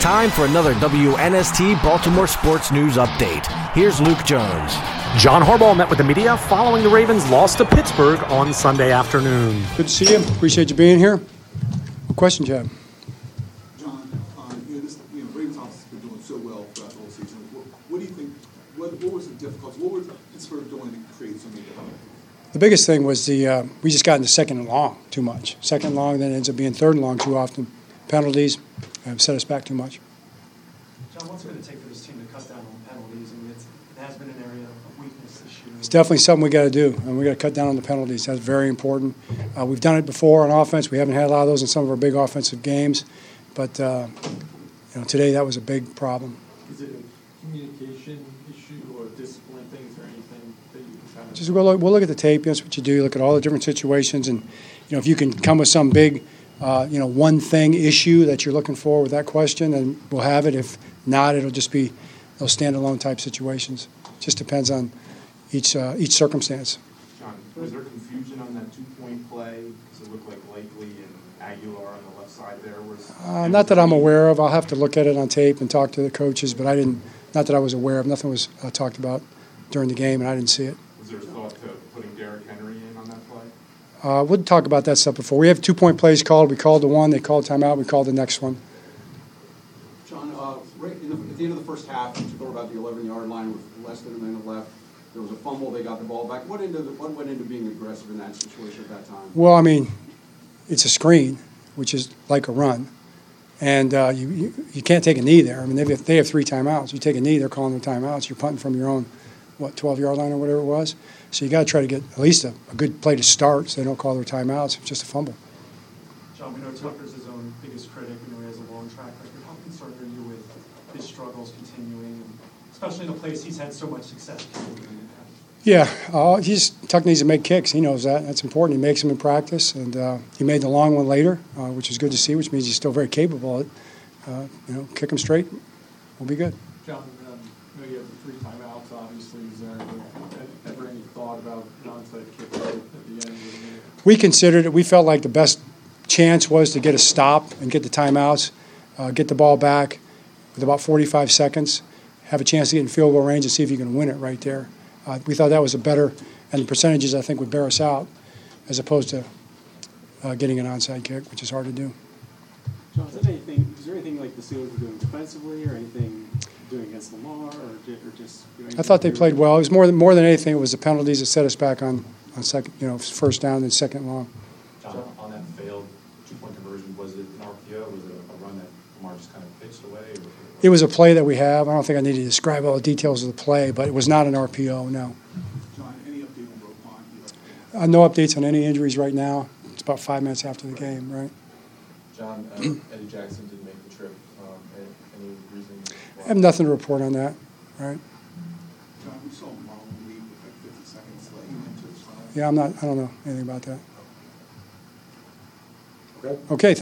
time for another WNST Baltimore Sports News Update. Here's Luke Jones. John Harbaugh met with the media following the Ravens' loss to Pittsburgh on Sunday afternoon. Good to see you. Appreciate you being here. What questions you have? John, Ravens offense has been doing so well throughout the whole season. What do you think? What was the difficulty? What was Pittsburgh doing to create so many difficulties? The biggest thing was we just got into second and long too much. Second and long, then it ends up being third and long too often. Penalties have set us back too much. John, what's it going to take for this team to cut down on penalties? I mean, it has been an area of weakness this year. It's definitely something we got to do, and we got to cut down on the penalties. That's very important. We've done it before on offense. We haven't had a lot of those in some of our big offensive games, but today that was a big problem. Is it a communication issue or discipline things or anything that you can kind of? Just we'll look at the tape. That's what you do. You look at all the different situations, and if you can come with some big, one thing issue that you're looking for with that question, then we'll have it. If not, it'll just be those standalone type situations. Just depends on each circumstance. John, was there confusion on that 2-point play? Because it looked like Blakely and Aguilar on the left side there. Not that I'm aware of. I'll have to look at it on tape and talk to the coaches, but not that I was aware of. Nothing was talked about during the game, and I didn't see it. Was there thought to putting Derrick Henry in on that play? We'll talk about that stuff before. We have 2-point plays called. We called the one. They called timeout. We called the next one. John, right at the end of the first half, you took about the 11-yard line with less than a minute left. There was a fumble. They got the ball back. What went into being aggressive in that situation at that time? Well, I mean, it's a screen, which is like a run, and you can't take a knee there. I mean, they have 3 timeouts. You take a knee, they're calling them timeouts. You're punting from your own 12-yard line or whatever it was. So you got to try to get at least a good play to start, so they don't call their timeouts. It's just a fumble. John, we know Tucker's his own biggest critic. We know he has a long track record. How concerned are you with his struggles continuing, especially in a place he's had so much success? Yeah, Tuck needs to make kicks. He knows that. That's important. He makes them in practice, and he made the long one later, which is good to see, which means he's still very capable of it. Kick him straight, we'll be good. John, you have the 3 timeouts, obviously. Is there ever any thought about an onside kick at the end of the game? We considered it. We felt like the best chance was to get a stop and get the timeouts, get the ball back with about 45 seconds, have a chance to get in field goal range and see if you can win it right there. We thought that was a better, and the percentages I think would bear us out as opposed to getting an onside kick, which is hard to do. John, is there anything like the Steelers were doing defensively or anything doing against Lamar or just? I thought they played well. It was more than anything, it was the penalties that set us back on second, first down and second long. John, on that failed 2-point conversion, was it an RPO? Was it a run that Lamar just kind of pitched away? It was a play that we have. I don't think I need to describe all the details of the play, but it was not an RPO, no. John, any update on Roquan? No updates on any injuries right now. It's about 5 minutes after the game, right? John, Eddie Jackson didn't make the trip. Any reason? I have nothing to report on that, right? John, we saw Marlon leave with like 50 seconds late into the side. Yeah, I don't know anything about that. Okay. Okay.